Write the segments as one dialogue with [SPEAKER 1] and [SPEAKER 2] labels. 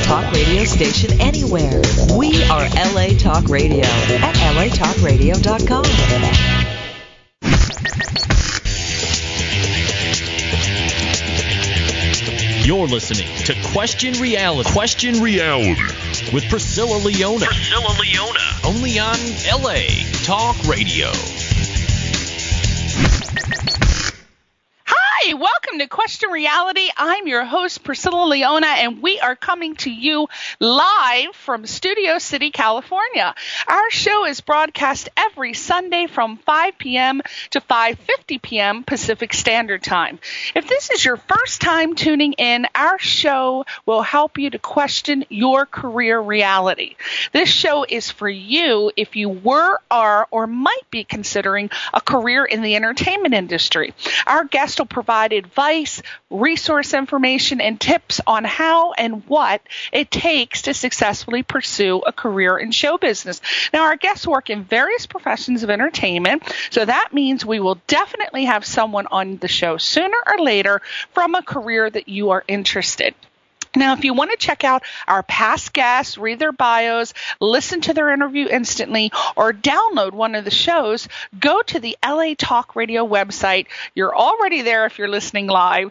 [SPEAKER 1] talk radio station anywhere. We are LA Talk Radio at latalkradio.com.
[SPEAKER 2] You're listening to Question Reality. Question Reality with Priscilla Leona. Only on LA Talk Radio.
[SPEAKER 3] Hi, welcome to Question Reality. I'm your host, Priscilla Leona, and we are coming to you live from Studio City, California. Our show is broadcast every Sunday from 5 p.m. to 5:50 p.m. Pacific Standard Time. If this is your first time tuning in, our show will help you to question your career reality. This show is for you if you were, are, or might be considering a career in the entertainment industry. Our guest will provide advice, resource information, and tips on how and what it takes to successfully pursue a career in show business. Now, our guests work in various professions of entertainment, so that means we will definitely have someone on the show sooner or later from a career that you are interested. Now, if you want to check out our past guests, read their bios, listen to their interview instantly, or download one of the shows, go to the LA Talk Radio website. You're already there if you're listening live.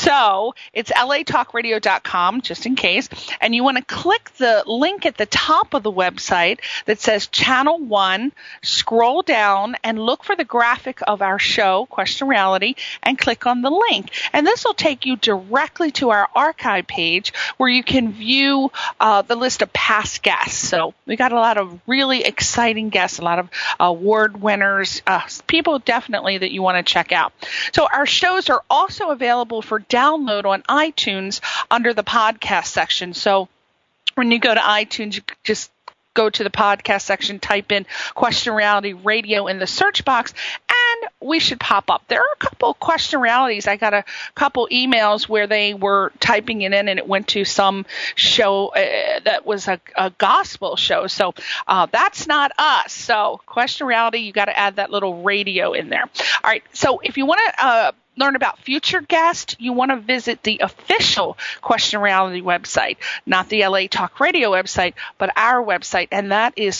[SPEAKER 3] So it's latalkradio.com, just in case. And you want to click the link at the top of the website that says Channel 1, scroll down, and look for the graphic of our show, Question Reality, and click on the link. And this will take you directly to our archive page, where you can view the list of past guests. So we got a lot of really exciting guests, a lot of award winners, people definitely that you want to check out. So our shows are also available for download on iTunes under the podcast section. So when you go to iTunes, you just go to the podcast section, type in Question Reality Radio in the search box, and we should pop up. There are a couple of Question Realities. I got a couple emails where they were typing it in and it went to some show that was a gospel show. So that's not us. So Question Reality, you got to add that little radio in there. All right. So if you want to learn about future guests, you want to visit the official Question Reality website, not the LA Talk Radio website, but our website, and that is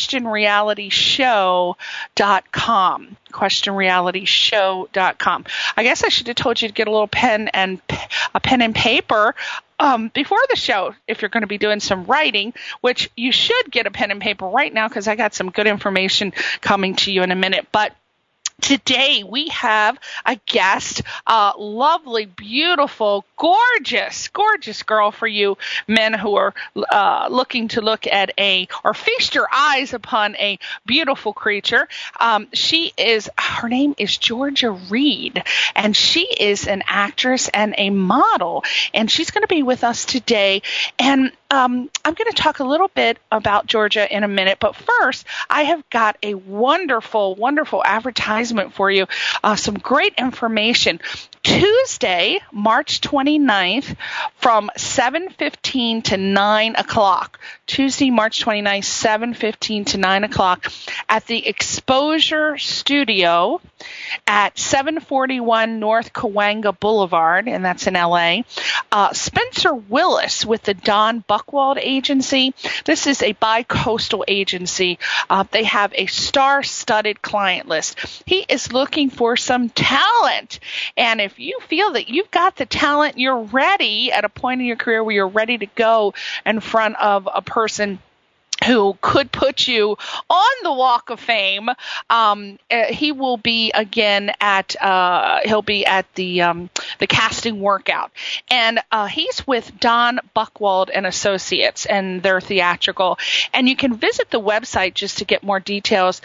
[SPEAKER 3] questionrealityshow.com. questionrealityshow.com. I guess I should have told you to get a little pen and paper before the show if you're going to be doing some writing, which you should get a pen and paper right now because I got some good information coming to you in a minute. But today we have a guest, lovely, beautiful, gorgeous girl for you men who are looking to look at or feast your eyes upon a beautiful creature. Her name is Georgia Reed, and she is an actress and a model, and she's going to be with us today. And I'm going to talk a little bit about Georgia in a minute, but first, I have got a wonderful, wonderful advertisement for you, some great information. Tuesday, March 29th, from 7:15 to 9 o'clock. Tuesday, March 29th, 7:15 to 9 o'clock at the Exposure Studio at 741 North Cahuenga Boulevard, and that's in L.A. Spencer Willis with the Don Buchwald Agency. This is a bi-coastal agency. They have a star-studded client list. He is looking for some talent, and if you feel that you've got the talent, you're ready at a point in your career where you're ready to go in front of a person who could put you on the Walk of Fame. He will be again at the casting workout, and he's with Don Buchwald and Associates, and they're theatrical. And you can visit the website just to get more details.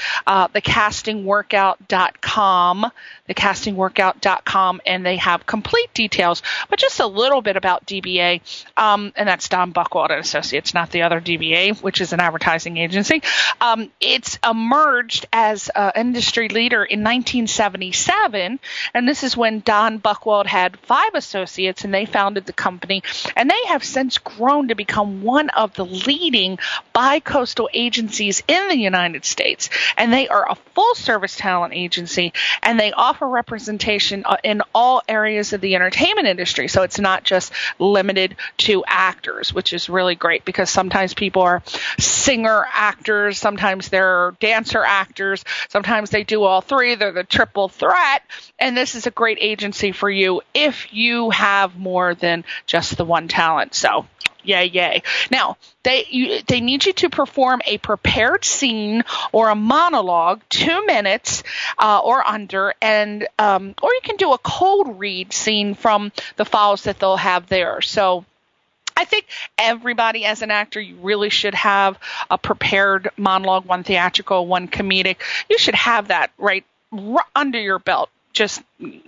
[SPEAKER 3] thecastingworkout.com, and they have complete details, but just a little bit about DBA, and that's Don Buchwald and Associates, not the other DBA, which is an advertising agency. It's emerged as an industry leader in 1977, and this is when Don Buchwald had 5 associates, and they founded the company, and they have since grown to become one of the leading bi-coastal agencies in the United States, and they are a full-service talent agency, and they offer representation in all areas of the entertainment industry, so it's not just limited to actors, which is really great because sometimes people are singer actors, sometimes they're dancer actors, sometimes they do all 3, they're the triple threat, and this is a great agency for you if you have more than just the one talent. So yay. Now, they need you to perform a prepared scene or a monologue, 2 minutes or under, and or you can do a cold read scene from the files that they'll have there. So I think everybody as an actor, you really should have a prepared monologue, 1 theatrical, 1 comedic. You should have that right under your belt. Just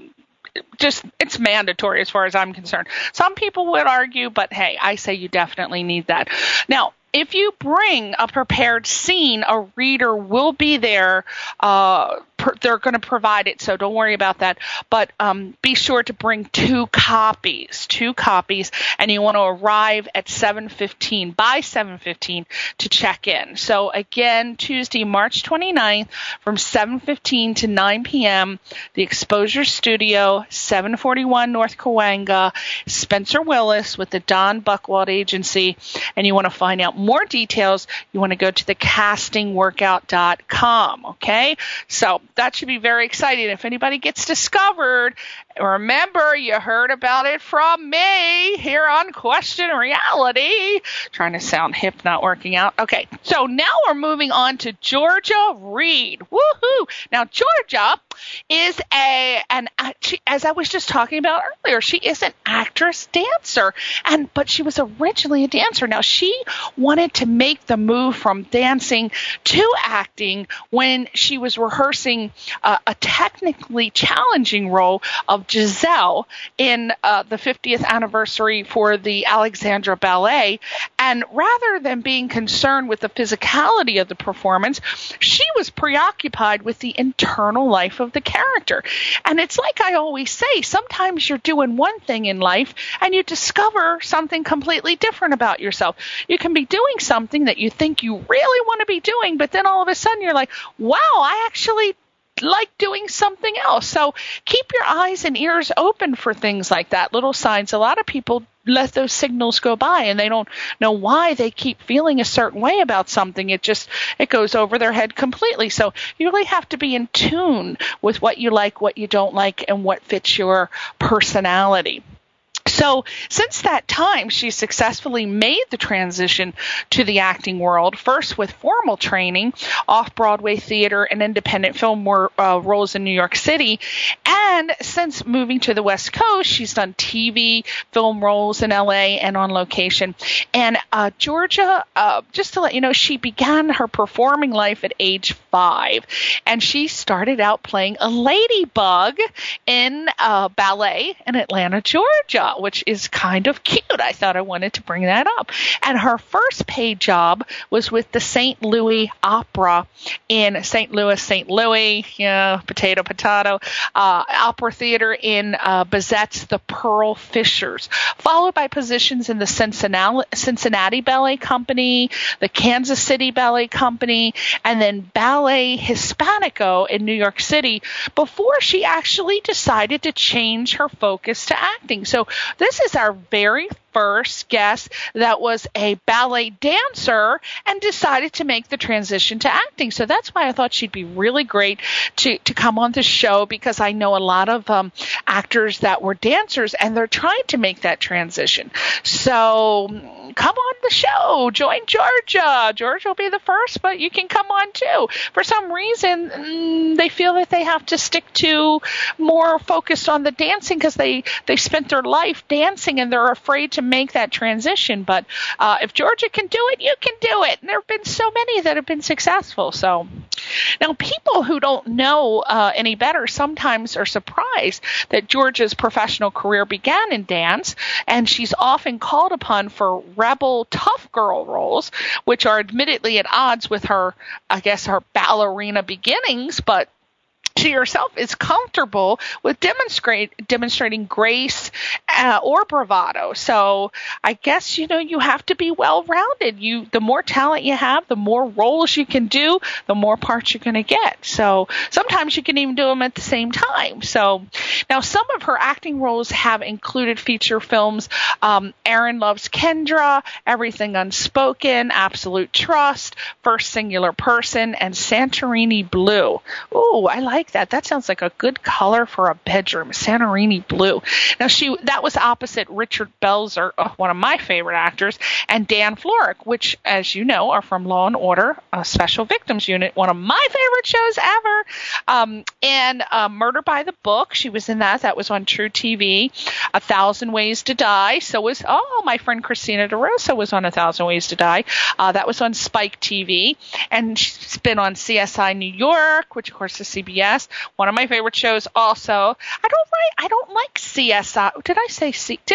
[SPEAKER 3] it's mandatory as far as I'm concerned. Some people would argue, but hey, I say you definitely need that. Now, if you bring a prepared scene, a reader will be there. They're going to provide it, so don't worry about that. But be sure to bring 2 copies, and you want to arrive at 7:15, by 7:15 to check in. So again, Tuesday, March 29th from 7:15 to 9 p.m., the Exposure Studio, 741 North Cahuenga, Spencer Willis with the Don Buchwald Agency, and you want to find out more details, you want to go to thecastingworkout.com, okay? So that should be very exciting. If anybody gets discovered, remember, you heard about it from me here on Question Reality. Trying to sound hip, not working out. Okay, so now we're moving on to Georgia Reed. Woohoo! Now, Georgia is as I was just talking about earlier, she is an actress dancer, but she was originally a dancer. Now, she wanted to make the move from dancing to acting when she was rehearsing a technically challenging role of Giselle in the 50th anniversary for the Alexandra Ballet. And rather than being concerned with the physicality of the performance, she was preoccupied with the internal life of the character. And it's like I always say, sometimes you're doing one thing in life and you discover something completely different about yourself. You can be doing something that you think you really want to be doing, but then all of a sudden you're like, wow, I actually like doing something else. So keep your eyes and ears open for things like that, little signs. A lot of people let those signals go by and they don't know why they keep feeling a certain way about something. It goes over their head completely. So you really have to be in tune with what you like, what you don't like, and what fits your personality. So since that time, she successfully made the transition to the acting world, first with formal training, off-Broadway theater and independent film roles in New York City. And since moving to the West Coast, she's done TV, film roles in LA and on location. And Georgia, just to let you know, she began her performing life at age 5. And she started out playing a ladybug in ballet in Atlanta, Georgia, which is kind of cute. I thought I wanted to bring that up. And her first paid job was with the St. Louis Opera in St. Louis, potato, opera theater in Bizet's The Pearl Fishers, followed by positions in the Cincinnati Ballet Company, the Kansas City Ballet Company, and then Ballet Hispanico in New York City before she actually decided to change her focus to acting. So this is our very first guest that was a ballet dancer and decided to make the transition to acting. So that's why I thought she'd be really great to come on the show, because I know a lot of actors that were dancers and they're trying to make that transition. So come on the show. Join Georgia. Georgia will be the first, but you can come on too. For some reason, they feel that they have to stick to more focused on the dancing because they spent their life dancing and they're afraid to to make that transition. But if Georgia can do it, you can do it. And there have been so many that have been successful. So now people who don't know any better sometimes are surprised that Georgia's professional career began in dance, and she's often called upon for rebel tough girl roles, which are admittedly at odds with her, I guess, her ballerina beginnings, but she herself is comfortable with demonstrating grace or bravado. So I guess, you have to be well-rounded. The more talent you have, the more roles you can do, the more parts you're going to get. So sometimes you can even do them at the same time. So now some of her acting roles have included feature films, Aaron Loves Kendra, Everything Unspoken, Absolute Trust, First Singular Person, and Santorini Blue. Ooh, I like that. That sounds like a good color for a bedroom, Santorini Blue. Now, that was opposite Richard Belzer, one of my favorite actors, and Dan Florek, which, as you know, are from Law & Order, Special Victims Unit, one of my favorite shows ever. And Murder by the Book, she was in that. That was on True TV. 1,000 Ways to Die. So was, my friend Christina DeRosa was on 1,000 Ways to Die. That was on Spike TV. And she's been on CSI New York, which, of course, is CBS. One of my favorite shows also. I don't like CSI. Did I say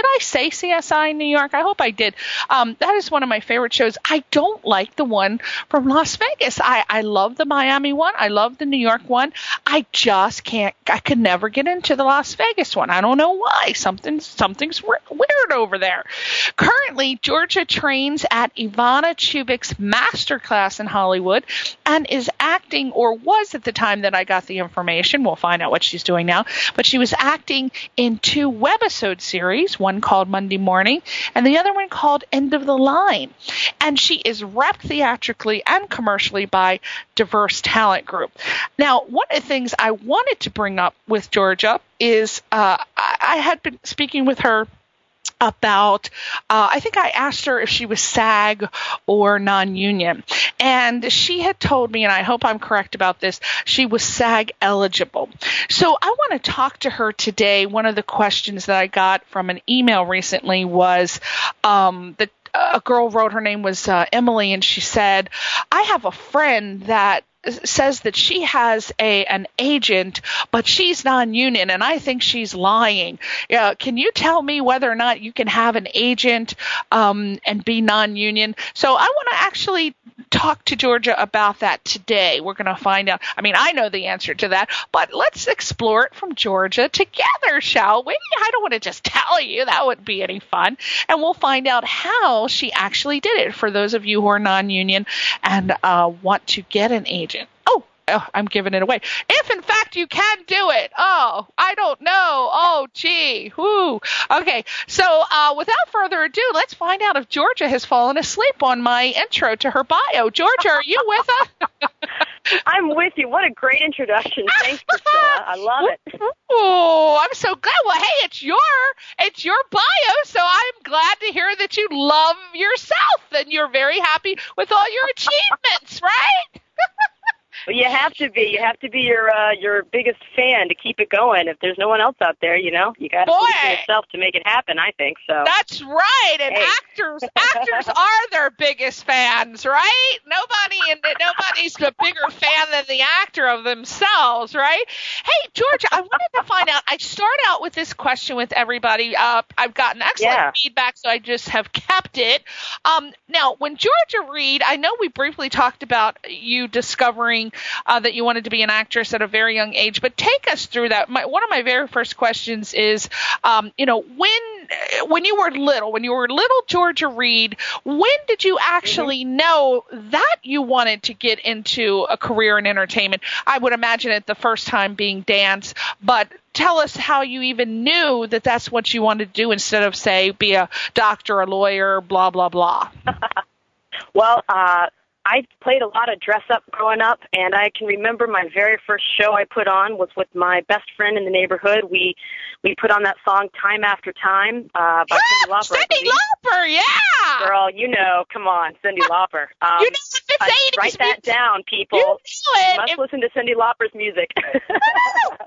[SPEAKER 3] CSI New York? I hope I did. That is one of my favorite shows. I don't like the one from Las Vegas. I love the Miami one. I love the New York one. I just can't. I could never get into the Las Vegas one. I don't know why. Something's weird over there. Currently, Georgia trains at Ivana Chubik's masterclass in Hollywood and is acting, or was at the time that I got the information. We'll find out what she's doing now. But she was acting in 2 webisode series, one called Monday Morning and the other one called End of the Line. And she is repped theatrically and commercially by Diverse Talent Group. Now, one of the things I wanted to bring up with Georgia is I had been speaking with her about, I think I asked her if she was SAG or non-union. And she had told me, and I hope I'm correct about this, she was SAG eligible. So I want to talk to her today. One of the questions that I got from an email recently was that a girl wrote, her name was Emily, and she said, I have a friend that says that she has an agent, but she's non-union, and I think she's lying. Can you tell me whether or not you can have an agent and be non-union? So I want to actually talk to Georgia about that today. We're going to find out. I mean, I know the answer to that, but let's explore it from Georgia together, shall we? I don't want to just tell you. That wouldn't be any fun. And we'll find out how she actually did it for those of you who are non-union and want to get an agent. Oh, I'm giving it away. If, in fact, you can do it. Oh, I don't know. Oh, gee. Whoo. Okay, so without further ado, let's find out if Georgia has fallen asleep on my intro to her bio. Georgia, are you with us?
[SPEAKER 4] I'm with you. What a great introduction. Thanks, Priscilla. I love it.
[SPEAKER 3] Oh, I'm so glad. Well, hey, it's your bio, so I'm glad to hear that you love yourself and you're very happy with all your achievements, right?
[SPEAKER 4] Well, you have to be. You have to be your biggest fan to keep it going. If there's no one else out there, you got to do it yourself to make it happen, I think. So
[SPEAKER 3] that's right. And
[SPEAKER 4] hey.
[SPEAKER 3] actors are their biggest fans, right? Nobody's a bigger fan than the actor of themselves, right? Hey, Georgia, I wanted to find out. I start out with this question with everybody. I've gotten excellent feedback, so I just have kept it. Now, when Georgia Reed, I know we briefly talked about you discovering that you wanted to be an actress at a very young age, but take us through that. One of my very first questions is, when you were little Georgia Reed, when did you actually know that you wanted to get into a career in entertainment? I would imagine it the first time being dance, but tell us how you even knew that that's what you wanted to do instead of, say, be a doctor, a lawyer, blah, blah, blah.
[SPEAKER 4] Well, I played a lot of dress-up growing up, and I can remember my very first show I put on was with my best friend in the neighborhood. We put on that song Time After Time by Cyndi Lauper.
[SPEAKER 3] Cyndi Lauper, yeah!
[SPEAKER 4] Girl, come on, Cyndi Lauper.
[SPEAKER 3] If it's 80s
[SPEAKER 4] write that down, people. You must listen to Cyndi Lauper's music.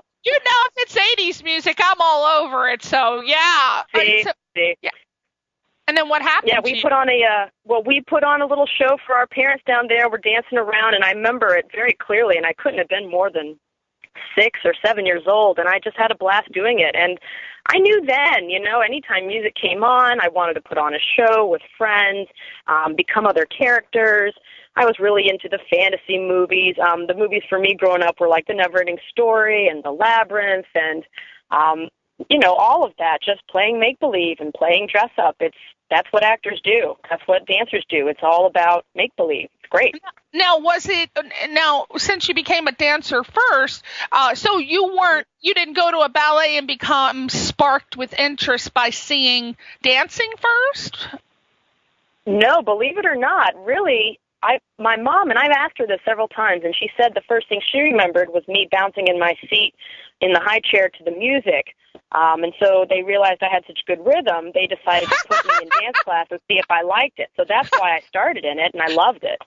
[SPEAKER 3] If it's 80s music, I'm all over it, so yeah.
[SPEAKER 4] See?
[SPEAKER 3] Yeah. And then what happened?
[SPEAKER 4] Yeah, we put on a little show for our parents down there. We're dancing around, and I remember it very clearly, and I couldn't have been more than 6 or 7 years old, and I just had a blast doing it. And I knew then, anytime music came on, I wanted to put on a show with friends, become other characters. I was really into the fantasy movies. The movies for me growing up were like The Never-Ending Story and The Labyrinth and, all of that, just playing make-believe and playing dress-up. That's what actors do. That's what dancers do. It's all about make-believe. It's great.
[SPEAKER 3] Now, since you became a dancer first, so you didn't go to a ballet and become sparked with interest by seeing dancing first?
[SPEAKER 4] No, believe it or not, really, my mom, and I've asked her this several times, and she said the first thing she remembered was me bouncing in my seat in the high chair to the music. And so they realized I had such good rhythm, they decided to put me in dance class and see if I liked it. So that's why I started in it, and I loved it.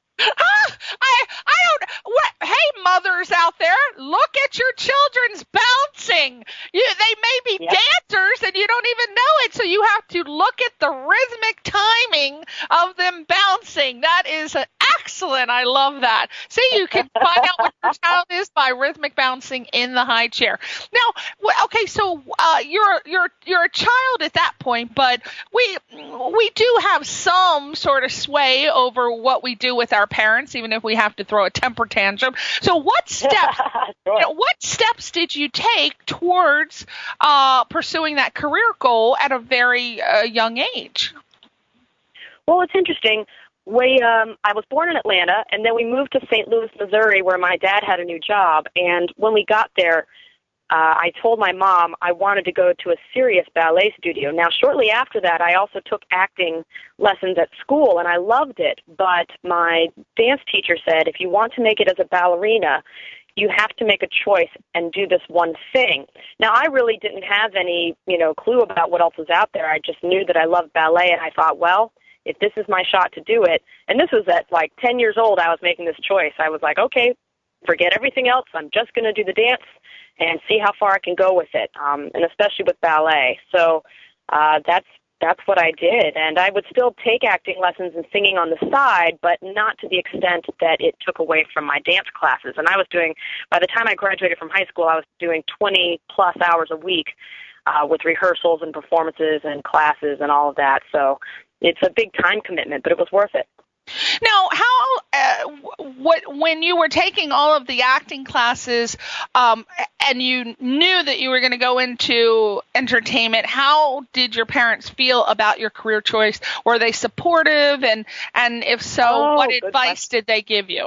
[SPEAKER 3] Hey, mothers out there, look at your children's bouncing. They may be dancers and you don't even know it, so you have to look at the rhythmic timing of them bouncing. That is excellent. I love that. See, you can find out what your child is by rhythmic bouncing in the high chair. Now, okay, so you're a child at that point, but we do have some sort of sway over what we do with our parents, even if we have to throw a temper tantrum. So what steps what steps did you take towards pursuing that career goal at a very young age?
[SPEAKER 4] Well, it's interesting. I was born in Atlanta, and then we moved to St. Louis, Missouri, where my dad had a new job. And when we got there, I told my mom I wanted to go to a serious ballet studio. Now, shortly after that, I also took acting lessons at school, and I loved it. But my dance teacher said, if you want to make it as a ballerina, you have to make a choice and do this one thing. Now, I really didn't have any, clue about what else was out there. I just knew that I loved ballet, and I thought, well, if this is my shot to do it, and this was at like 10 years old, I was making this choice. I was like, okay, forget everything else. I'm just going to do the dance and see how far I can go with it, and especially with ballet. So that's what I did. And I would still take acting lessons and singing on the side, but not to the extent that it took away from my dance classes. And by the time I graduated from high school, I was doing 20-plus hours a week with rehearsals and performances and classes and all of that. So it's a big time commitment, but it was worth it.
[SPEAKER 3] Now, when you were taking all of the acting classes, and you knew that you were going to go into entertainment, how did your parents feel about your career choice? Were they supportive? And if so, what advice did they give you?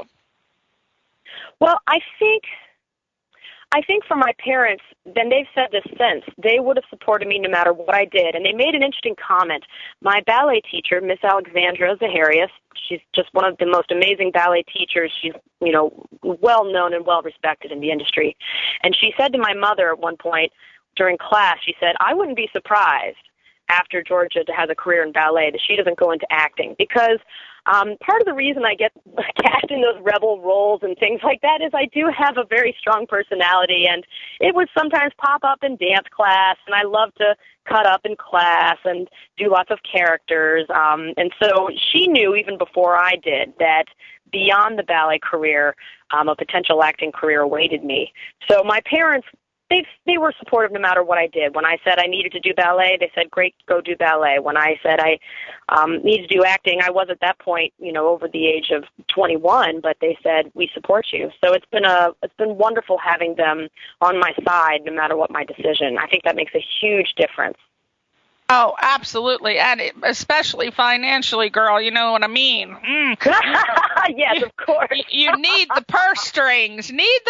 [SPEAKER 4] Well, I think for my parents, then they've said this since, they would have supported me no matter what I did. And they made an interesting comment. My ballet teacher, Miss Alexandra Zaharias, she's just one of the most amazing ballet teachers. She's, well known and well respected in the industry. And she said to my mother at one point during class, she said, I wouldn't be surprised after Georgia has a career in ballet that she doesn't go into acting, because part of the reason I get cast in those rebel roles and things like that is I do have a very strong personality, and it would sometimes pop up in dance class, and I love to cut up in class and do lots of characters. And so she knew even before I did that beyond the ballet career, a potential acting career awaited me. So my parents, they were supportive no matter what I did. When I said I needed to do ballet, they said, great, go do ballet. When I said I needed to do acting, I was at that point, over the age of 21, but they said, we support you. So it's been wonderful having them on my side no matter what my decision. I think that makes a huge difference.
[SPEAKER 3] Oh, absolutely. And especially financially, girl, you know what I mean?
[SPEAKER 4] Yes, of course.
[SPEAKER 3] You need the purse strings.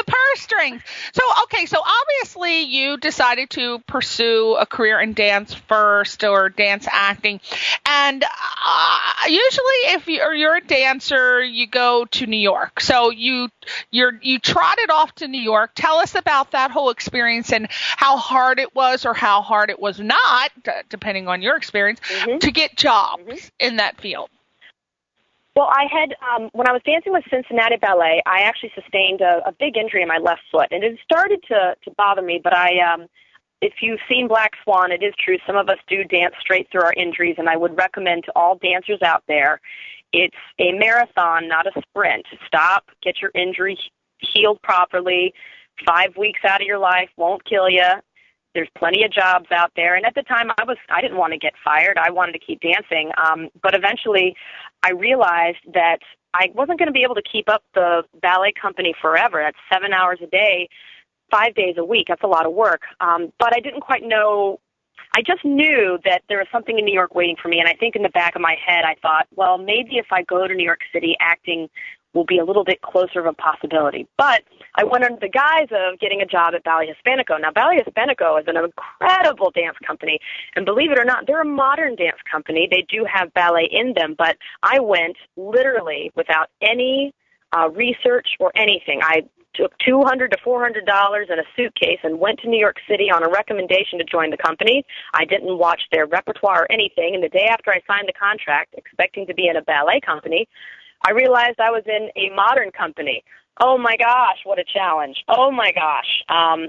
[SPEAKER 3] So, okay, so obviously you decided to pursue a career in dance first, or dance acting. And usually if you're a dancer, you go to New York. So you trotted off to New York. Tell us about that whole experience and how hard it was or how hard it was not, depending on your experience, to get jobs in that field.
[SPEAKER 4] Well, I had, when I was dancing with Cincinnati Ballet, I actually sustained a big injury in my left foot, and it started to bother me, but I if you've seen Black Swan, it is true. Some of us do dance straight through our injuries, and I would recommend to all dancers out there, it's a marathon, not a sprint. Stop, get your injury healed properly. 5 weeks out of your life won't kill you. There's plenty of jobs out there. And at the time, I didn't want to get fired. I wanted to keep dancing. But eventually, I realized that I wasn't going to be able to keep up the ballet company forever. That's 7 hours a day, 5 days a week. That's a lot of work. But I didn't quite know. I just knew that there was something in New York waiting for me. And I think in the back of my head, I thought, well, maybe if I go to New York City, acting will be a little bit closer of a possibility. But I went under the guise of getting a job at Ballet Hispanico. Now, Ballet Hispanico is an incredible dance company, and believe it or not, they're a modern dance company. They do have ballet in them, but I went literally without any research or anything. I took $200 to $400 in a suitcase and went to New York City on a recommendation to join the company. I didn't watch their repertoire or anything, and the day after I signed the contract, expecting to be in a ballet company, I realized I was in a modern company. Oh, my gosh, what a challenge. Oh, my gosh.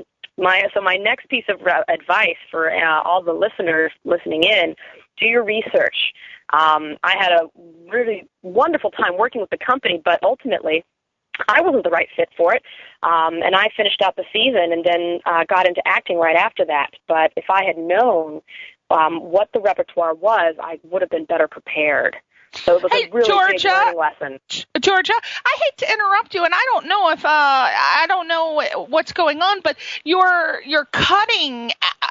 [SPEAKER 4] My next piece of advice for all the listeners listening in, do your research. I had a really wonderful time working with the company, but ultimately I wasn't the right fit for it, and I finished out the season and then got into acting right after that. But if I had known what the repertoire was, I would have been better prepared. So it was a really big learning lesson.
[SPEAKER 3] Georgia, I hate to interrupt you, and I don't know if I don't know what's going on, but you're cutting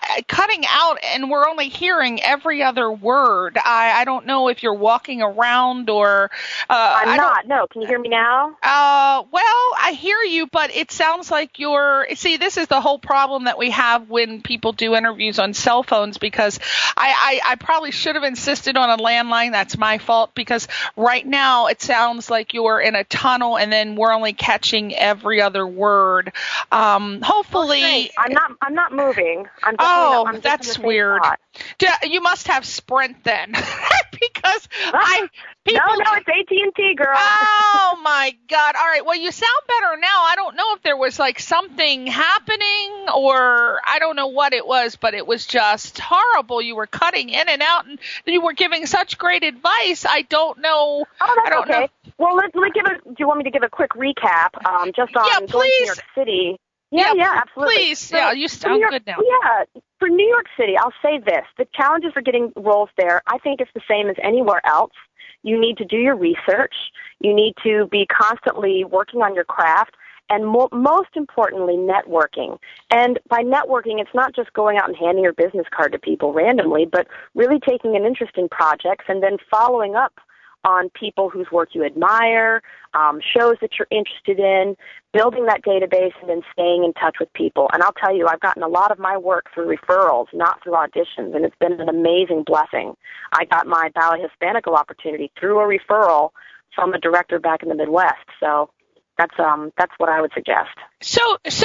[SPEAKER 3] out, and we're only hearing every other word. I don't know if you're walking around or.
[SPEAKER 4] I'm not. No, can you hear me now?
[SPEAKER 3] Well, I hear you, but it sounds like you're. See, this is the whole problem that we have when people do interviews on cell phones, because I probably should have insisted on a landline. That's my fault. Because right now it sounds like you're in a tunnel, and then we're only catching every other word. Hopefully,
[SPEAKER 4] I'm not moving. I'm
[SPEAKER 3] that's weird. You must have Sprint then, because
[SPEAKER 4] No, it's AT&T, girl.
[SPEAKER 3] Oh my God! All right. Well, you sound better now. I don't know if there was like something happening, or I don't know what it was, but it was just horrible. You were cutting in and out, and you were giving such great advice. I don't know.
[SPEAKER 4] Oh, that's okay. Well, let me do you want me to give a quick recap? Just on going to New York City. Yeah, absolutely.
[SPEAKER 3] Please. So, you sound good now.
[SPEAKER 4] Yeah. For New York City, I'll say this. The challenges for getting roles there, I think it's the same as anywhere else. You need to do your research. You need to be constantly working on your craft. And most importantly, networking. And by networking, it's not just going out and handing your business card to people randomly, but really taking an interest in projects and then following up on people whose work you admire, shows that you're interested in, building that database, and then staying in touch with people. And I'll tell you, I've gotten a lot of my work through referrals, not through auditions, and it's been an amazing blessing. I got my Ballet Hispanico opportunity through a referral from a director back in the Midwest. So that's what I would suggest.
[SPEAKER 3] So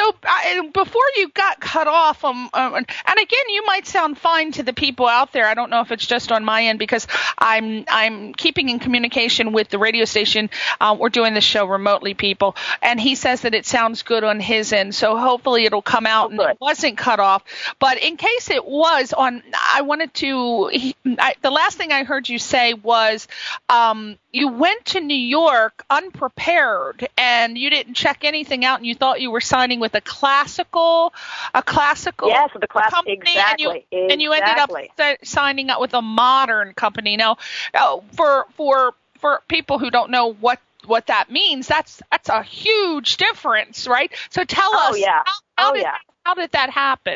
[SPEAKER 3] before you got cut off, and again, you might sound fine to the people out there. I don't know if it's just on my end, because I'm keeping in communication with the radio station. We're doing this show remotely, people, and he says that it sounds good on his end. So hopefully it'll come out and it wasn't cut off. But in case it was I wanted to. The last thing I heard you say was you went to New York unprepared, and you didn't check anything out, and you thought you were signing with a classical
[SPEAKER 4] yes, with a company,
[SPEAKER 3] exactly. And you ended up signing up with a modern company. Now, for people who don't know what that means, that's a huge difference, right? So tell us, how did that happen?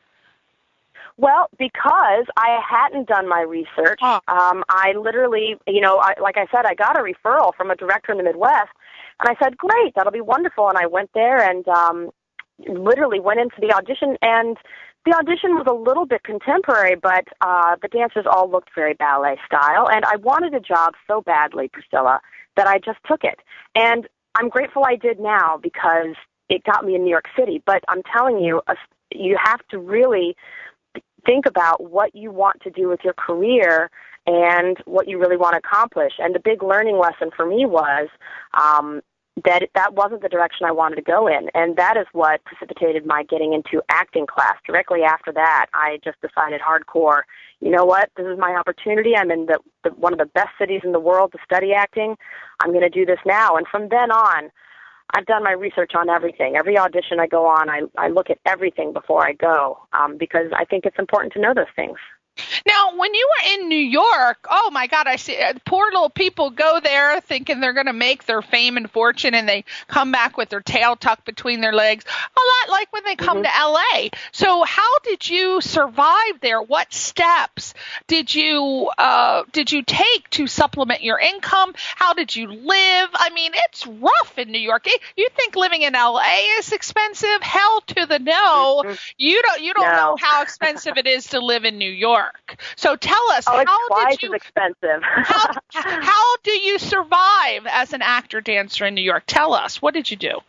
[SPEAKER 4] Well, because I hadn't done my research, I literally, like I said, I got a referral from a director in the Midwest. And I said, great, that'll be wonderful. And I went there and literally went into the audition. And the audition was a little bit contemporary, but the dancers all looked very ballet style. And I wanted a job so badly, Priscilla, that I just took it. And I'm grateful I did now, because it got me in New York City. But I'm telling you, you have to really think about what you want to do with your career and what you really want to accomplish. And the big learning lesson for me was that wasn't the direction I wanted to go in. And that is what precipitated my getting into acting class. Directly after that, I just decided hardcore, you know what, this is my opportunity. I'm in one of the best cities in the world to study acting. I'm going to do this now. And from then on, I've done my research on everything. Every audition I go on, I look at everything before I go, because I think it's important to know those things.
[SPEAKER 3] Now, when you were in New York, oh my God, I see poor little people go there thinking they're going to make their fame and fortune, and they come back with their tail tucked between their legs, a lot like when they come to LA. So how did you survive there? What steps did you take to supplement your income? How did you live? I mean, it's rough in New York. You think living in LA is expensive? Hell to the no. You don't know how expensive it is to live in New York. So tell us,
[SPEAKER 4] it's twice as expensive.
[SPEAKER 3] how do you survive as an actor dancer in New York? Tell us, what did you do?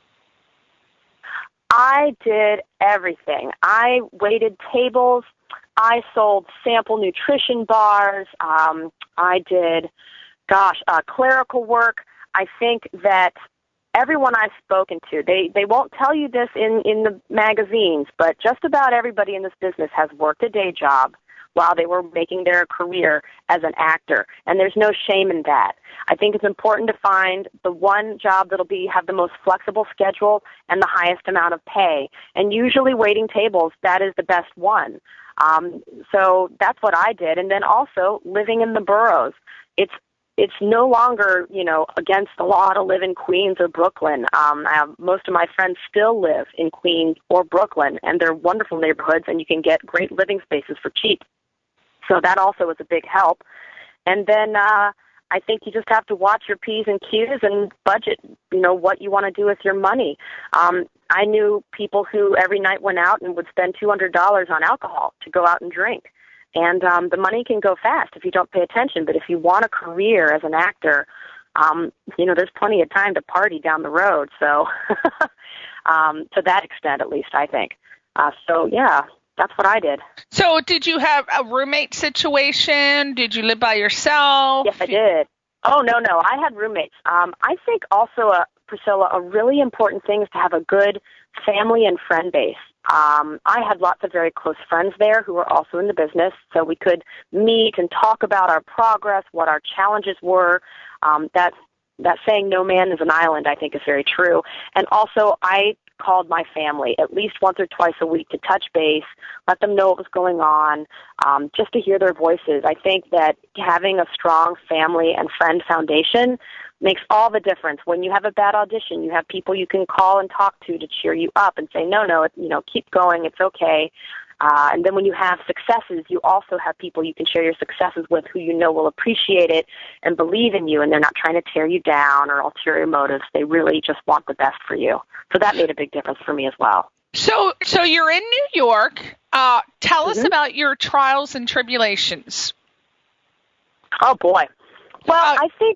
[SPEAKER 4] I did everything. I waited tables. I sold sample nutrition bars. I did, clerical work. I think that everyone I've spoken to, they won't tell you this in the magazines, but just about everybody in this business has worked a day job while they were making their career as an actor. And there's no shame in that. I think it's important to find the one job that'll have the most flexible schedule and the highest amount of pay. And usually waiting tables, that is the best one. So that's what I did. And then also living in the boroughs. It's no longer, against the law to live in Queens or Brooklyn. Most of my friends still live in Queens or Brooklyn, and they're wonderful neighborhoods, and you can get great living spaces for cheap. So that also was a big help. And then I think you just have to watch your P's and Q's and budget, what you want to do with your money. I knew people who every night went out and would spend $200 on alcohol to go out and drink. And the money can go fast if you don't pay attention. But if you want a career as an actor, there's plenty of time to party down the road. So to that extent, at least, I think. That's what I did.
[SPEAKER 3] So did you have a roommate situation? Did you live by yourself?
[SPEAKER 4] Yes, I did. Oh, no. I had roommates. I think also, Priscilla, a really important thing is to have a good family and friend base. I had lots of very close friends there who were also in the business, so we could meet and talk about our progress, what our challenges were. That saying, no man is an island, I think is very true. And also, I called my family at least once or twice a week to touch base, let them know what was going on, just to hear their voices. I think that having a strong family and friend foundation makes all the difference. When you have a bad audition, you have people you can call and talk to cheer you up and say, no, keep going, it's okay. And then when you have successes, you also have people you can share your successes with who will appreciate it and believe in you, and they're not trying to tear you down or ulterior motives. They really just want the best for you. So that made a big difference for me as well.
[SPEAKER 3] So you're in New York. Tell us about your trials and tribulations.
[SPEAKER 4] Oh, boy. Well, I think...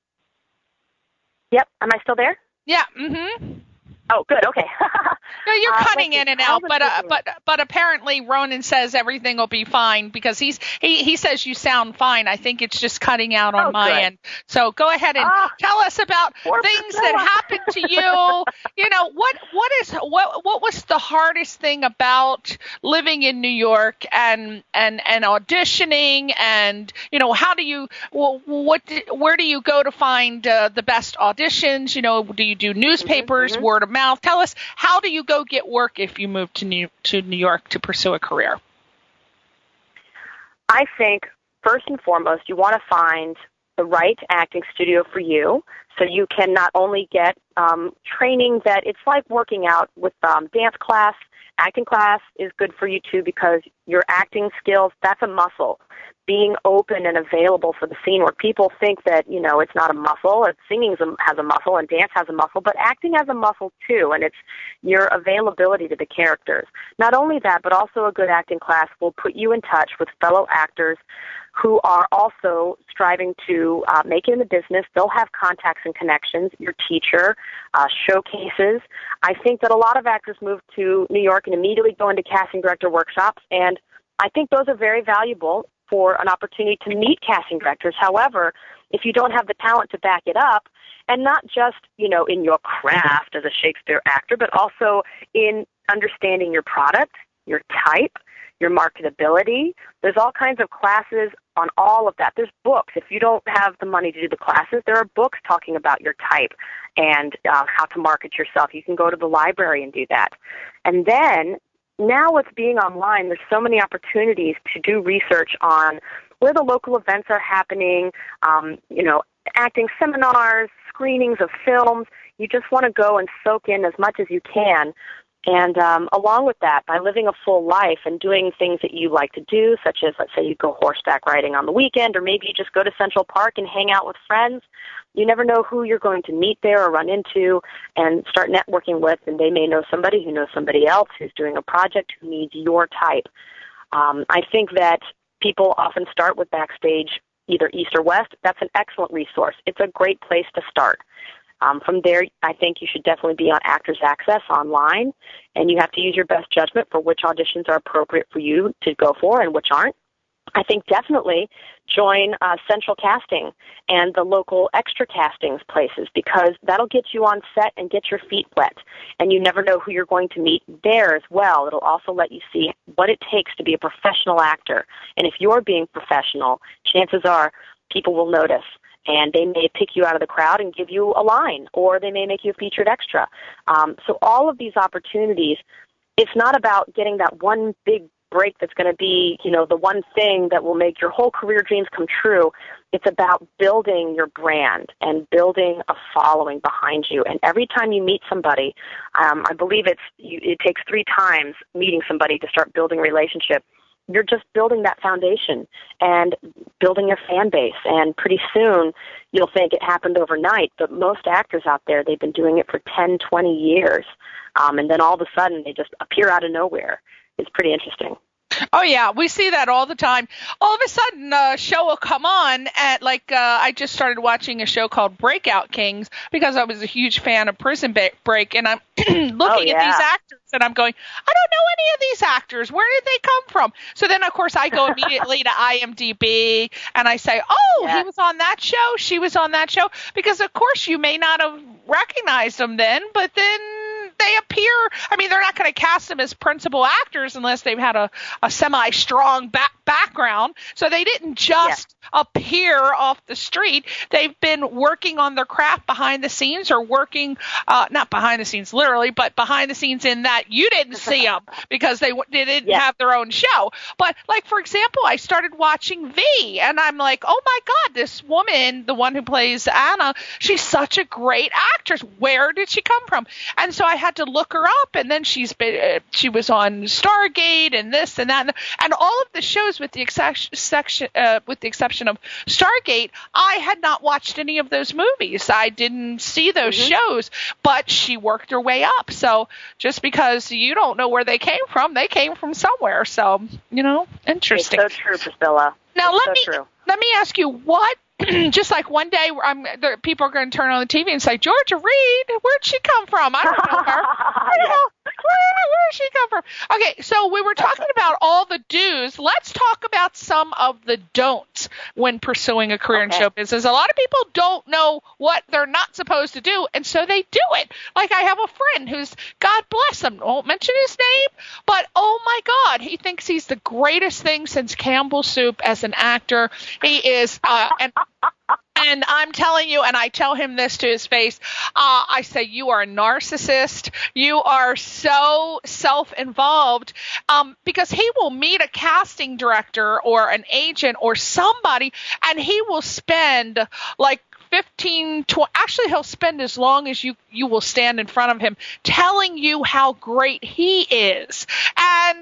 [SPEAKER 4] Yep. Am I still there?
[SPEAKER 3] Yeah. Mm-hmm.
[SPEAKER 4] Oh, good. Okay.
[SPEAKER 3] No, you're cutting in and out, but apparently Ronan says everything will be fine because he says you sound fine. I think it's just cutting out on my end. So go ahead and tell us about things that happened to you. What was the hardest thing about living in New York and auditioning, and how do you where do you go to find the best auditions? Do you do newspapers, word of mouth? Tell us, how do you go get work if you move to New York to pursue a career?
[SPEAKER 4] I think, first and foremost, you want to find the right acting studio for you, so you can not only get training that it's like working out with dance class. Acting class is good for you, too, because your acting skills, that's a muscle. Being open and available for the scene, where people think that, it's not a muscle. Singing has a muscle and dance has a muscle, but acting has a muscle, too, and it's your availability to the characters. Not only that, but also a good acting class will put you in touch with fellow actors who are also striving to make it in the business. They'll have contacts and connections, your teacher, showcases. I think that a lot of actors move to New York and immediately go into casting director workshops, and I think those are very valuable for an opportunity to meet casting directors. However, if you don't have the talent to back it up and not just, in your craft as a Shakespeare actor, but also in understanding your product, your type, your marketability. There's all kinds of classes on all of that. There's books. If you don't have the money to do the classes, there are books talking about your type and how to market yourself. You can go to the library and do that. And then now with being online, there's so many opportunities to do research on where the local events are happening, acting seminars, screenings of films. You just want to go and soak in as much as you can. And along with that, by living a full life and doing things that you like to do, such as, let's say, you go horseback riding on the weekend, or maybe you just go to Central Park and hang out with friends, you never know who you're going to meet there or run into and start networking with, and they may know somebody who knows somebody else who's doing a project who needs your type. I think that people often start with Backstage, either East or West. That's an excellent resource. It's a great place to start. From there, I think you should definitely be on Actors Access online, and you have to use your best judgment for which auditions are appropriate for you to go for and which aren't. I think definitely join Central Casting and the local extra castings places, because that'll get you on set and get your feet wet, and you never know who you're going to meet there as well. It'll also let you see what it takes to be a professional actor, and if you're being professional, chances are people will notice. And they may pick you out of the crowd and give you a line, or they may make you a featured extra. So all of these opportunities, it's not about getting that one big break that's going to be, the one thing that will make your whole career dreams come true. It's about building your brand and building a following behind you. And every time you meet somebody, I believe it takes 3 times meeting somebody to start building a relationship. You're just building that foundation and building your fan base. And pretty soon you'll think it happened overnight, but most actors out there, they've been doing it for 10, 20 years. And then all of a sudden they just appear out of nowhere. It's pretty interesting.
[SPEAKER 3] Oh, yeah. We see that all the time. All of a sudden, a show will come on at, I just started watching a show called Breakout Kings because I was a huge fan of Prison Break, and I'm looking at these actors, and I'm going, I don't know any of these actors. Where did they come from? So then, of course, I go immediately to IMDb, and I say, he was on that show, she was on that show, because, of course, you may not have recognized them then, but then they appear, they're not going to cast them as principal actors unless they've had a semi-strong background. So they didn't just appear off the street. They've been working on their craft behind the scenes, or working, not behind the scenes literally, but behind the scenes in that you didn't see them because they didn't have their own show. But for example, I started watching V, and I'm like, oh my God, this woman, the one who plays Anna, she's such a great actress. Where did she come from? And so I had to look her up, and then she was on Stargate and this and that, and all of the shows with the exception of Stargate, I had not watched any of those movies. I didn't see those shows, but she worked her way up. So just because you don't know where they came from somewhere. So, interesting.
[SPEAKER 4] It's so true, Priscilla.
[SPEAKER 3] Now let me ask you, what just like one day people are going to turn on the TV and say, Georgia Reed, where'd she come from? I don't know her. I don't know. Where did she come from? Okay, so we were talking about all the do's. Let's talk about some of the don'ts when pursuing a career in show business. A lot of people don't know what they're not supposed to do, and so they do it. Like I have a friend who's, God bless him, won't mention his name, but oh my God, he thinks he's the greatest thing since Campbell Soup as an actor. He is, and I'm telling you, and I tell him this to his face, I say, you are a narcissist. You are so self-involved, because he will meet a casting director or an agent or somebody, and he will spend like 15, 20, actually he'll spend as long as you will stand in front of him telling you how great he is. And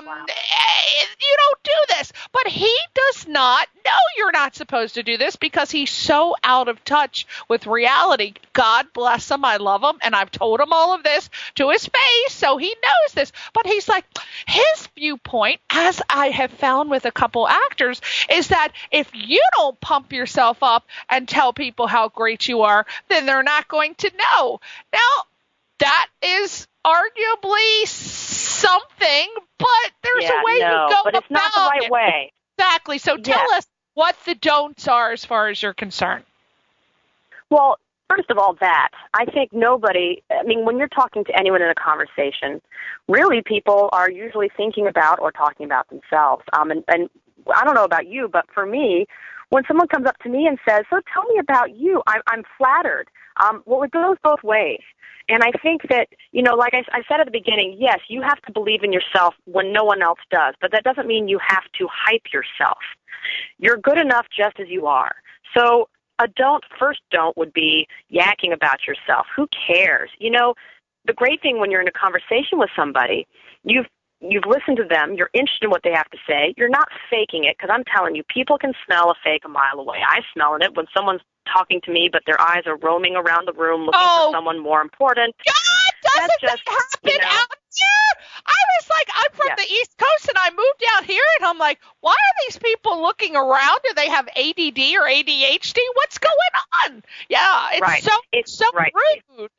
[SPEAKER 3] you don't do this, but he does not know you're not supposed to do this because he's so out of touch with reality. God bless him. I love him. And I've told him all of this to his face, so he knows this. But he's like, his viewpoint, as I have found with a couple actors, is that if you don't pump yourself up and tell people how great you are, then they're not going to know. Now, that is arguably something, but there's a way to go
[SPEAKER 4] but it's not the right way.
[SPEAKER 3] Exactly. So tell us what the don'ts are as far as you're concerned.
[SPEAKER 4] Well, First of all, I think when you're talking to anyone in a conversation, really people are usually thinking about or talking about themselves. And I don't know about you, but for me, when someone comes up to me and says, so tell me about you, I'm flattered. Well, it goes both ways. And I think that, like I said at the beginning, yes, you have to believe in yourself when no one else does, but that doesn't mean you have to hype yourself. You're good enough just as you are. So first don't would be yakking about yourself. Who cares? The great thing when you're in a conversation with somebody, you've listened to them, you're interested in what they have to say, you're not faking it, because I'm telling you, people can smell a fake a mile away. I smell it when someone's talking to me, but their eyes are roaming around the room looking for someone more important.
[SPEAKER 3] God, doesn't that happen out here? I was like, I'm from the East Coast, and I moved out here, and I'm like, why are these people looking around? Do they have ADD or ADHD? What's going on? Yeah, it's so rude.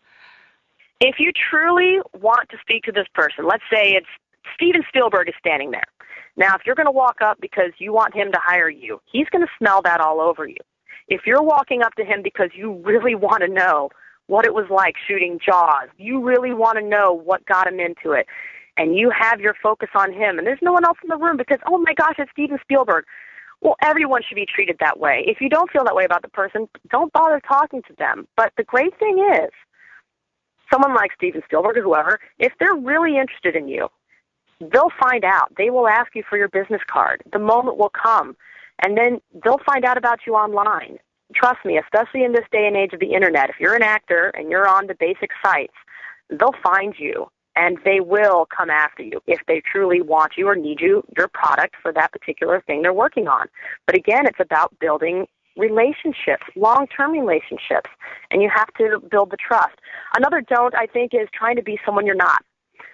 [SPEAKER 4] If you truly want to speak to this person, let's say it's Steven Spielberg is standing there. Now, if you're going to walk up because you want him to hire you, he's going to smell that all over you. If you're walking up to him because you really want to know what it was like shooting Jaws, you really want to know what got him into it, and you have your focus on him, and there's no one else in the room because, oh my gosh, it's Steven Spielberg. Well, everyone should be treated that way. If you don't feel that way about the person, don't bother talking to them. But the great thing is, someone like Steven Spielberg or whoever, if they're really interested in you, they'll find out. They will ask you for your business card. The moment will come, and then they'll find out about you online. Trust me, especially in this day and age of the Internet, if you're an actor and you're on the basic sites, they'll find you, and they will come after you if they truly want you or need your product for that particular thing they're working on. But again, it's about building relationships, long-term relationships, and you have to build the trust. Another don't, I think, is trying to be someone you're not.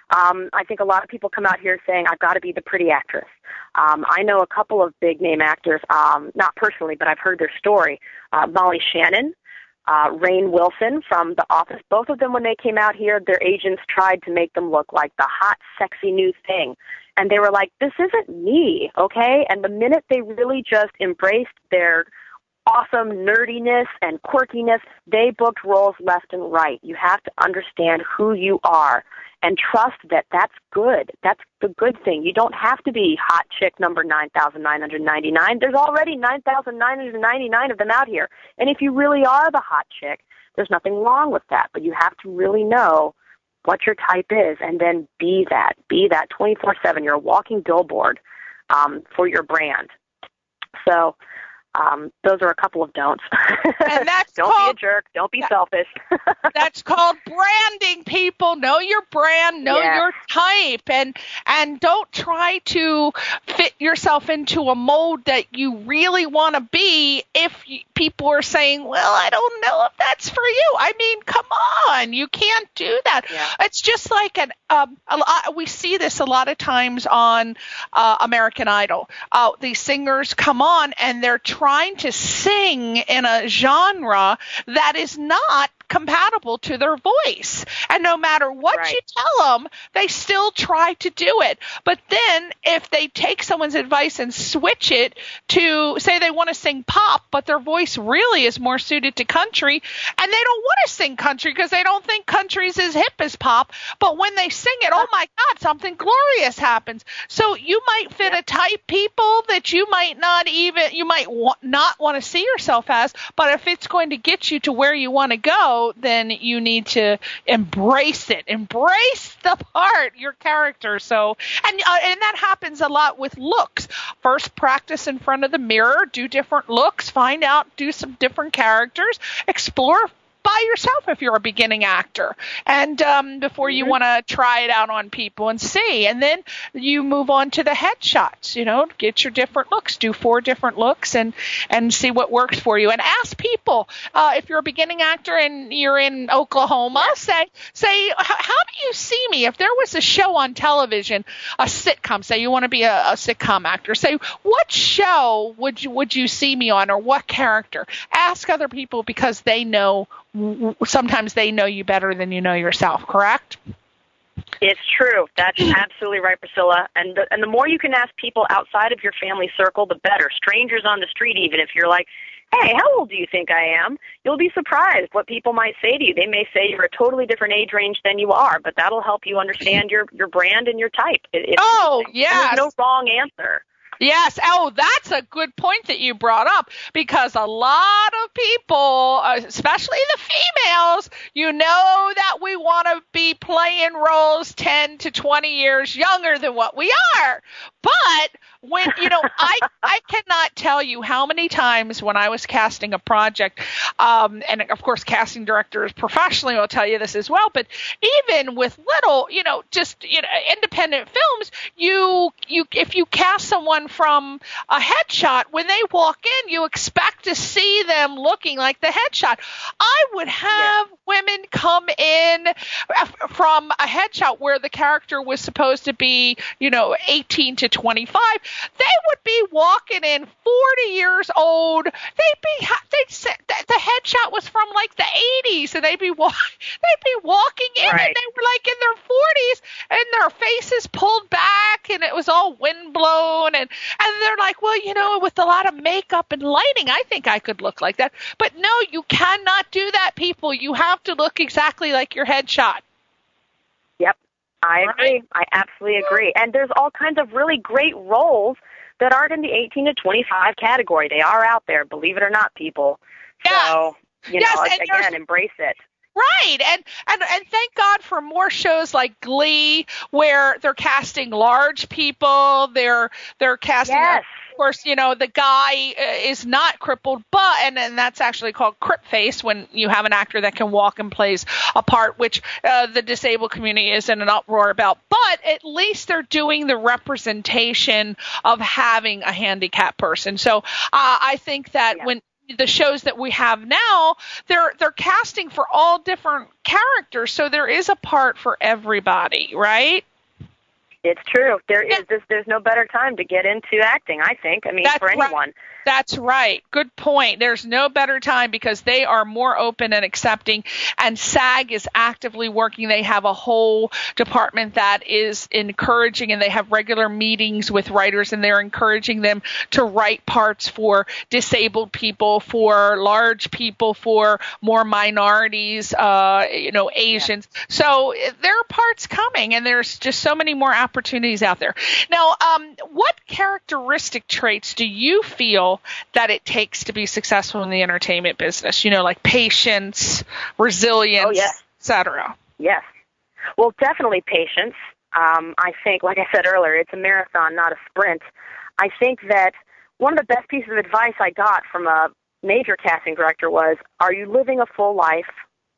[SPEAKER 4] I think a lot of people come out here saying, I've got to be the pretty actress. I know a couple of big-name actors, not personally, but I've heard their story. Molly Shannon, Rainn Wilson from The Office. Both of them, when they came out here, their agents tried to make them look like the hot, sexy new thing. And they were like, this isn't me, okay? And the minute they really just embraced their awesome nerdiness and quirkiness, they booked roles left and right. You have to understand who you are and trust that that's good. That's the good thing. You don't have to be hot chick number 9,999. There's already 9,999 of them out here. And if you really are the hot chick, there's nothing wrong with that. But you have to really know what your type is and then be that. Be that 24/7. You're a walking billboard for your brand. So those are a couple of don'ts.
[SPEAKER 3] And that's
[SPEAKER 4] don't be a jerk. Don't be selfish.
[SPEAKER 3] That's called branding, people. Know your brand. Know your type. And don't try to fit yourself into a mold that you really want to be if people are saying, well, I don't know if that's for you. I mean, come on. You can't do that. Yeah. It's just like we see this a lot of times on American Idol. These singers come on and they're trying to sing in a genre that is not compatible to their voice. And no matter what you tell them, they still try to do it. But then if they take someone's advice and switch it to, say they want to sing pop, but their voice really is more suited to country, and they don't want to sing country because they don't think country's as hip as pop, but when they sing it, oh my God, something glorious happens. So you might fit a type, people, that you might not want to see yourself as, but if it's going to get you to where you want to go, then you need to embrace it. Embrace the part, your character. So, and that happens a lot with looks. First, practice in front of the mirror, do different looks, find out, do some different characters, explore by yourself if you're a beginning actor, and before you want to try it out on people and see, and then you move on to the headshots. Get your different looks, do 4 different looks, and see what works for you. And ask people if you're a beginning actor and you're in Oklahoma. Say, how do you see me? If there was a show on television, a sitcom, say you want to be a sitcom actor. Say, what show would you see me on, or what character? Ask other people because they know. Sometimes they know you better than you know yourself, correct?
[SPEAKER 4] It's true. That's absolutely right, Priscilla. And the more you can ask people outside of your family circle, the better. Strangers on the street, even if you're like, hey, how old do you think I am? You'll be surprised what people might say to you. They may say you're a totally different age range than you are, but that'll help you understand your brand and your type. It's
[SPEAKER 3] yes.
[SPEAKER 4] There's no wrong answer.
[SPEAKER 3] Yes. Oh, that's a good point that you brought up, because a lot of people, especially the females, you know that we want to be playing roles 10 to 20 years younger than what we are. But when, I cannot tell you how many times when I was casting a project, and of course casting directors professionally will tell you this as well, but even with little, independent films, if you cast someone from a headshot, when they walk in, you expect to see them looking like the headshot. I would have women come in from a headshot where the character was supposed to be, 18 to 25. They would be walking in 40 years old. They'd say the headshot was from like the 80s, and they'd be walking in,
[SPEAKER 4] right.
[SPEAKER 3] And they were like in their 40s, and their faces pulled back, and it was all windblown, and they're like, well, with a lot of makeup and lighting, I think I could look like that. But no, you cannot do that, people. You have to look exactly like your headshot.
[SPEAKER 4] Yep, I agree. I absolutely agree. And there's all kinds of really great roles that aren't in the 18 to 25 category. They are out there, believe it or not, people. So, again, embrace it.
[SPEAKER 3] Right, and thank God for more shows like Glee, where they're casting large people. They're casting,
[SPEAKER 4] yes.
[SPEAKER 3] Of course, the guy is not crippled, but and that's actually called crip face when you have an actor that can walk and plays a part, which the disabled community is in an uproar about. But at least they're doing the representation of having a handicapped person. So I think that when the shows that we have now, they're casting for all different characters, so there is a part for everybody, right?
[SPEAKER 4] It's true. There's no better time to get into acting, I think. I mean,
[SPEAKER 3] That's
[SPEAKER 4] for anyone.
[SPEAKER 3] Right. That's right. Good point. There's no better time because they are more open and accepting, and SAG is actively working. They have a whole department that is encouraging, and they have regular meetings with writers, and they're encouraging them to write parts for disabled people, for large people, for more minorities, Asians. Yeah. So there are parts coming, and there's just so many more opportunities out there. Now, what characteristic traits do you feel that it takes to be successful in the entertainment business? Like patience, resilience, et cetera.
[SPEAKER 4] Yes. Well, definitely patience. I think, like I said earlier, it's a marathon, not a sprint. I think that one of the best pieces of advice I got from a major casting director was, are you living a full life?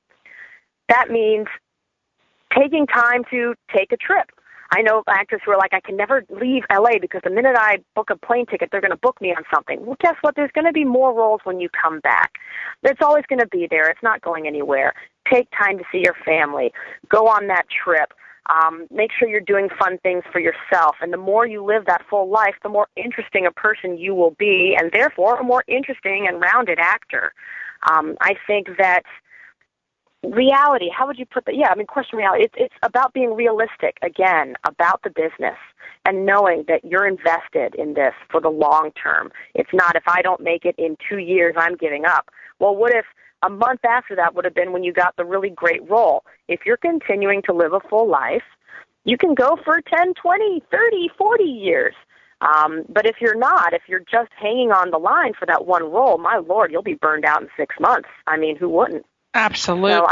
[SPEAKER 4] That means taking time to take a trip. I know actors who are like, I can never leave LA because the minute I book a plane ticket, they're going to book me on something. Well, guess what? There's going to be more roles when you come back. It's always going to be there. It's not going anywhere. Take time to see your family. Go on that trip. Make sure you're doing fun things for yourself. And the more you live that full life, the more interesting a person you will be, and therefore a more interesting and rounded actor. I think that reality, how would you put that? Yeah, question reality. It's about being realistic, again, about the business and knowing that you're invested in this for the long term. It's not, if I don't make it in 2 years, I'm giving up. Well, what if a month after that would have been when you got the really great role? If you're continuing to live a full life, you can go for 10, 20, 30, 40 years. But if you're not, if you're just hanging on the line for that one role, my Lord, you'll be burned out in 6 months. Who wouldn't?
[SPEAKER 3] Absolutely.
[SPEAKER 4] So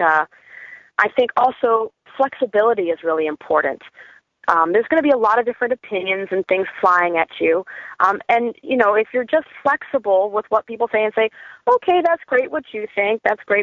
[SPEAKER 4] I think also flexibility is really important. There's going to be a lot of different opinions and things flying at you. And if you're just flexible with what people say and say, okay, that's great what you think,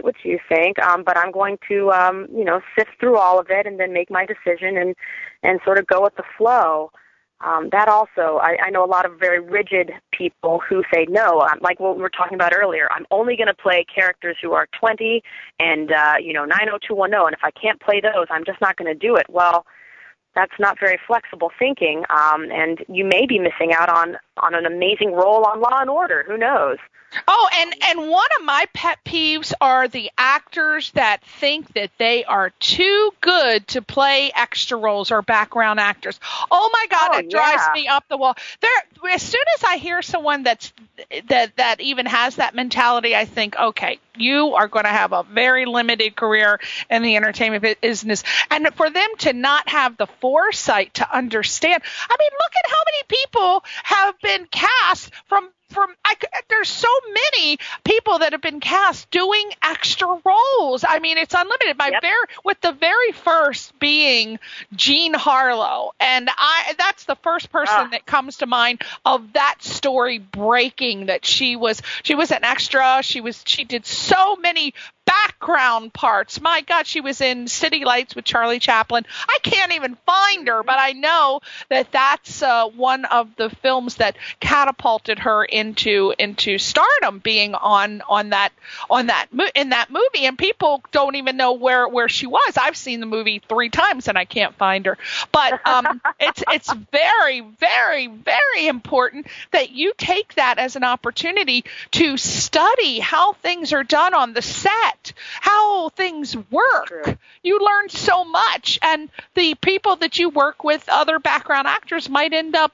[SPEAKER 4] but I'm going to, sift through all of it and then make my decision and sort of go with the flow. That also, I know a lot of very rigid people who say, no, like what we were talking about earlier, I'm only going to play characters who are 20 and, 90210, and if I can't play those, I'm just not going to do it. Well, that's not very flexible thinking, and you may be missing out on an amazing role on Law and Order. Who knows?
[SPEAKER 3] Oh, and one of my pet peeves are the actors that think that they are too good to play extra roles or background actors. Oh my God, it drives me up the wall. As soon as I hear someone that even has that mentality, I think, okay, you are going to have a very limited career in the entertainment business. And for them to not have the foresight to understand, I mean, look at how many people have been cast there's so many people that have been cast doing extra roles. I mean, it's unlimited. With the very first being Jean Harlow, and that's the first person that comes to mind of that story breaking, that she was an extra. She did so many background parts. My God, she was in City Lights with Charlie Chaplin. I can't even find her, but I know that that's one of the films that catapulted her into stardom, being in that movie, and people don't even know where she was. I've seen the movie 3 times and I can't find her. But it's very, very, very important that you take that as an opportunity to study how things are done on the set, how things work.
[SPEAKER 4] True.
[SPEAKER 3] You learn so much, and the people that you work with, other background actors, might end up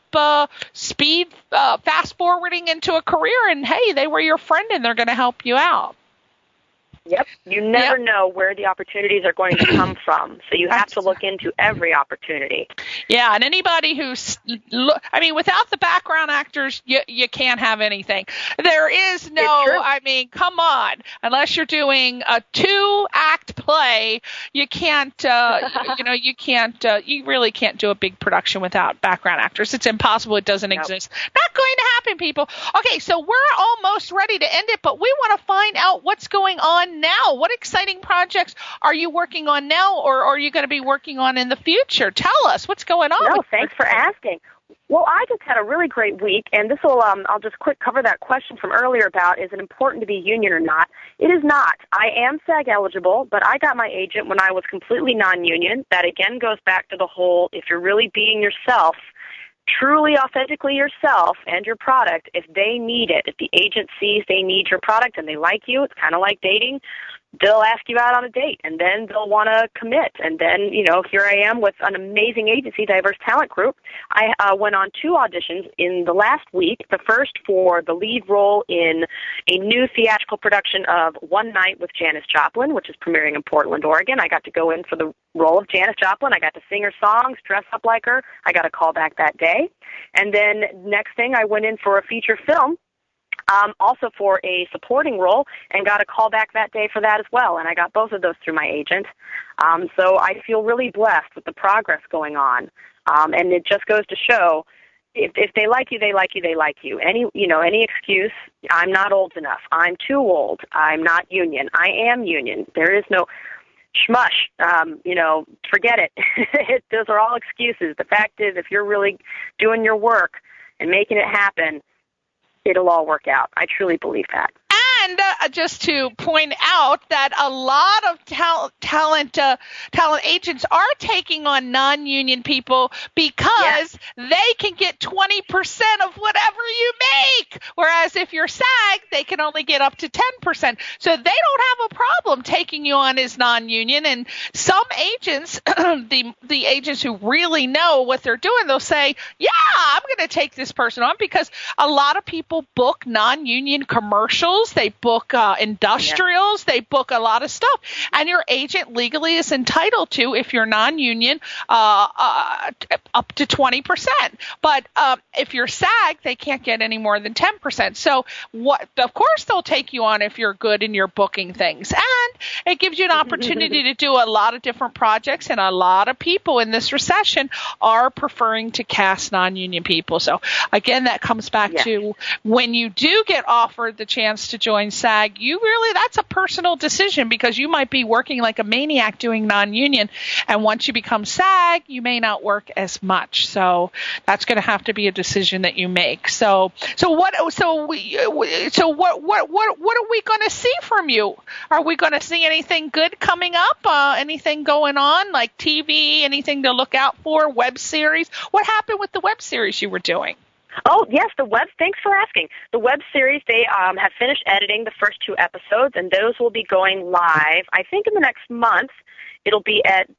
[SPEAKER 3] fast forwarding into a career, and hey, they were your friend and they're going to help you out.
[SPEAKER 4] Yep. You never know where the opportunities are going to come from. So you have to look into every opportunity.
[SPEAKER 3] Yeah, and anybody without the background actors, you can't have anything. There is come on. Unless you're doing a 2-act play, you can't, you really can't do a big production without background actors. It's impossible. It doesn't exist. Not going to happen, people. Okay, so we're almost ready to end it, but we want to find out what's going on now. What exciting projects are you working on now, or are you going to be working on in the future? Tell us what's going on.
[SPEAKER 4] No, thanks for asking. Well, I just had a really great week, and this will, I'll just quick cover that question from earlier about, is it important to be union or not? It is not. I am SAG eligible, but I got my agent when I was completely non-union. That again goes back to the whole, if you're really being yourself, truly authentically yourself and your product, if they need it, if the agent sees they need your product and they like you, it's kind of like dating, they'll ask you out on a date, and then they'll want to commit. And then, here I am with an amazing agency, Diverse Talent Group. I went on 2 auditions in the last week, the first for the lead role in a new theatrical production of One Night with Janis Joplin, which is premiering in Portland, Oregon. I got to go in for the role of Janis Joplin. I got to sing her songs, dress up like her. I got a call back that day. And then next thing, I went in for a feature film, also for a supporting role, and got a call back that day for that as well. And I got both of those through my agent. So I feel really blessed with the progress going on. And it just goes to show, if they like you, they like you, they like you. Any excuse, I'm not old enough, I'm too old, I'm not union, I am union. There is no schmush, forget it. Those are all excuses. The fact is, if you're really doing your work and making it happen, it'll all work out. I truly believe that.
[SPEAKER 3] And just to point out that a lot of talent agents are taking on non-union people because they can get 20% of whatever you make. Whereas if you're SAG, they can only get up to 10%. So they don't have a problem taking you on as non-union. And some agents, the agents who really know what they're doing, they'll say, yeah, I'm going to take this person on, because a lot of people book non-union commercials. They book industrials, they book a lot of stuff, and your agent legally is entitled to, if you're non-union, up to 20%. But if you're SAG, they can't get any more than 10%. So of course they'll take you on if you're good and you're booking things, and it gives you an opportunity to do a lot of different projects. And a lot of people in this recession are preferring to cast non-union people. So again, that comes back to when you do get offered the chance to join SAG, that's a personal decision, because you might be working like a maniac doing non-union, and once you become SAG, you may not work as much. So that's going to have to be a decision that you make. So what are we going to see from you? Are we going to see anything good coming up? Anything going on, like TV? Anything to look out for? Web series? What happened with the web series you were doing?
[SPEAKER 4] Oh, yes, thanks for asking. The web series, they have finished editing the first 2 episodes, and those will be going live, I think, in the next month. It'll be at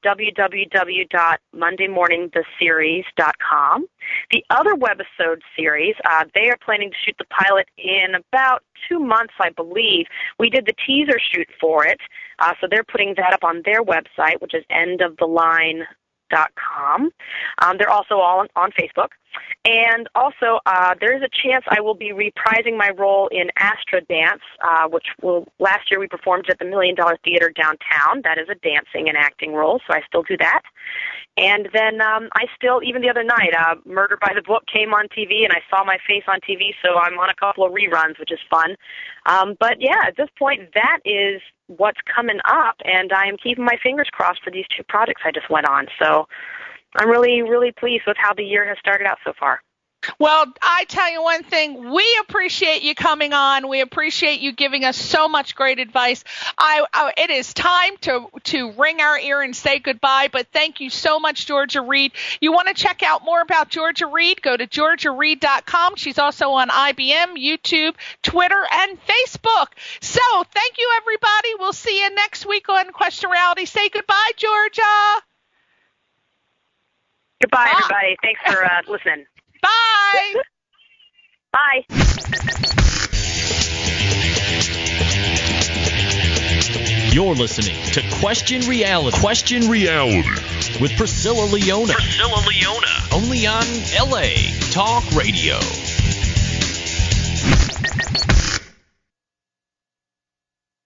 [SPEAKER 4] www.mondaymorningtheseries.com. The other webisode series, they are planning to shoot the pilot in about 2 months, I believe. We did the teaser shoot for it, so they're putting that up on their website, which is endoftheline.com. They're also all on Facebook. And also, there is a chance I will be reprising my role in Astra Dance, last year we performed at the $1 Million Theater downtown. That is a dancing and acting role, so I still do that. And then even the other night, Murder by the Book came on TV, and I saw my face on TV, so I'm on a couple of reruns, which is fun. But yeah, at this point, that is what's coming up, and I am keeping my fingers crossed for these 2 projects I just went on. So I'm really, really pleased with how the year has started out so far.
[SPEAKER 3] Well, I tell you one thing, we appreciate you coming on. We appreciate you giving us so much great advice. It is time to ring our ear and say goodbye, but thank you so much, Georgia Reed. You want to check out more about Georgia Reed, go to georgiareed.com. She's also on IBM, YouTube, Twitter, and Facebook. So thank you, everybody. We'll see you next week on Question Reality. Say goodbye, Georgia.
[SPEAKER 4] Goodbye, everybody. Thanks for listening.
[SPEAKER 3] Bye.
[SPEAKER 4] Bye.
[SPEAKER 2] You're listening to Question Reality. Question Reality with Priscilla Leona. Only on LA Talk Radio.